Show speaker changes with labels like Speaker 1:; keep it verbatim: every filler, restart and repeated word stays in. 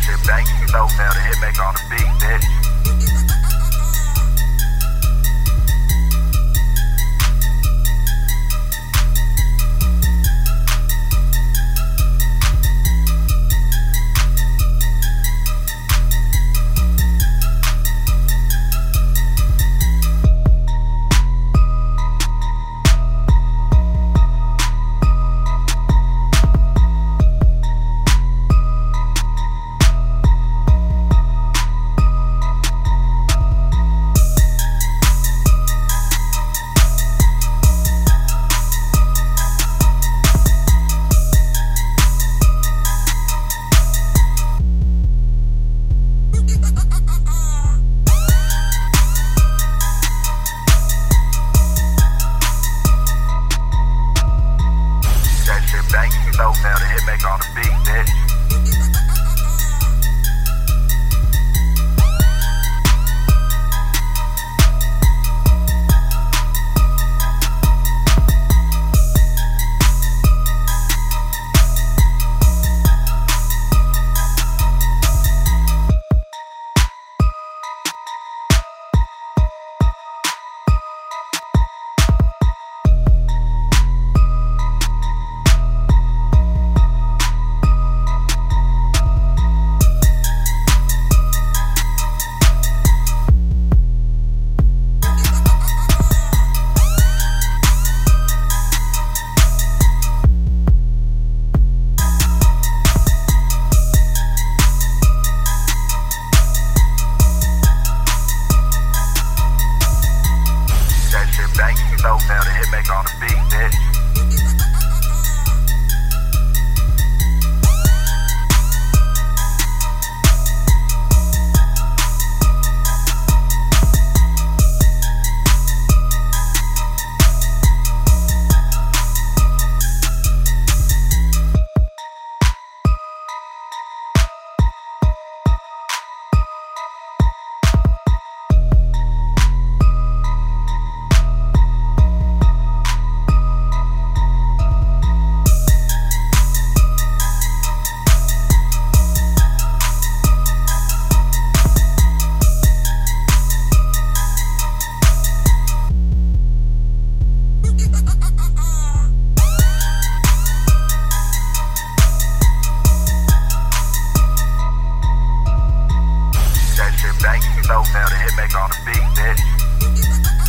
Speaker 1: shit back, you know, now the hit make on the beat, bitch. You know now the hit make on the beat, bitch. You know now the hit make on the beat, bitch. You know now the hit make on the beat, bitch.